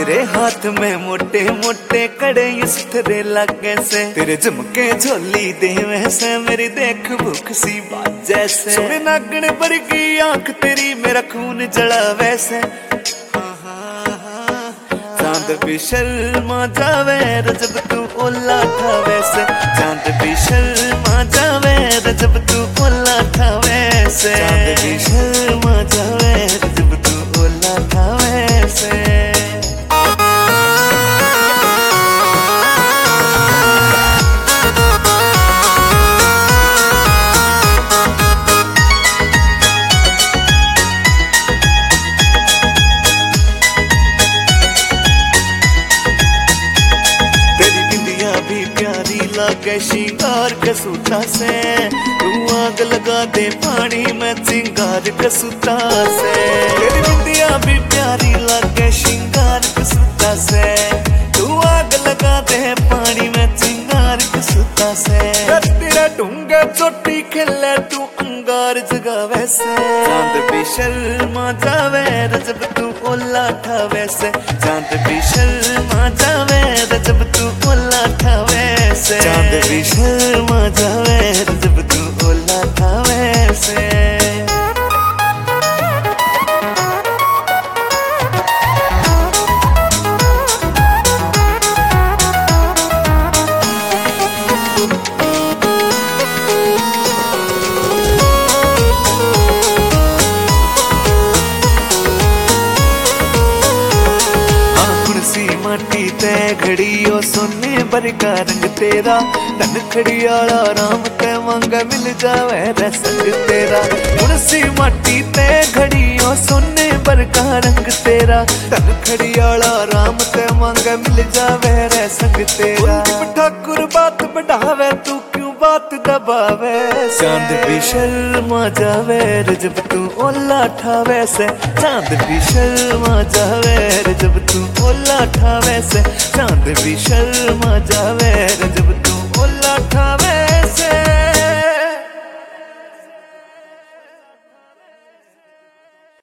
तेरे हाथ में मोटे मोटे कड़े सुथरे लागे से, तेरे झुमके झोली दे वैसे मेरी देख भूख सी बात जैसे। सोने नागण वर्गी आंख तेरी मेरा खून जला वैसे। चांद भी शर्मा जावे जब तू ओला था वैसे, चांद भी शर्मा जावे जब तू ओला था वैसे, चांद भी शर्मा जावे जब तू ओला था वैसे। लागे श्रृंगार कसूता से, तू आग लगा दे पानी में चिंगार कसूता से। तेरी बिंदिया भी प्यारी लागे श्रृंगार कसूता से, तू आग लगा दे पानी में चिंगार कसूता से। तेरा ढूंगा चोटी खेले तू अंगार जगावे से, चांद भी शर्मा जावे जब तू ओला था वैसे, चांद भी शर्मा जावे जब तू ओला था वैसे, चांद भी शर्मा जावे जब तू ओला था वैसे। माटी ते घड़ियो सोने बरका रंग तेरा, धन खड़ियाला राम ते मांगा मिल जावे रे संग तेरा। मुनसी माटी ते घड़ियो सोने बरका रंग तेरा, धन खड़ियाला राम ते मांगा मिल जावे रे संग तेरा। ठाकुर बात बढ़ावे तू क्यों बात दबावे, चांद भी शर्मा जावे जब तू ओला ठावे से, चांद भी शर्मा जावे जब तू ओला ठावे से, चांद भी शर्मा जावे जब तू ओला ठावे।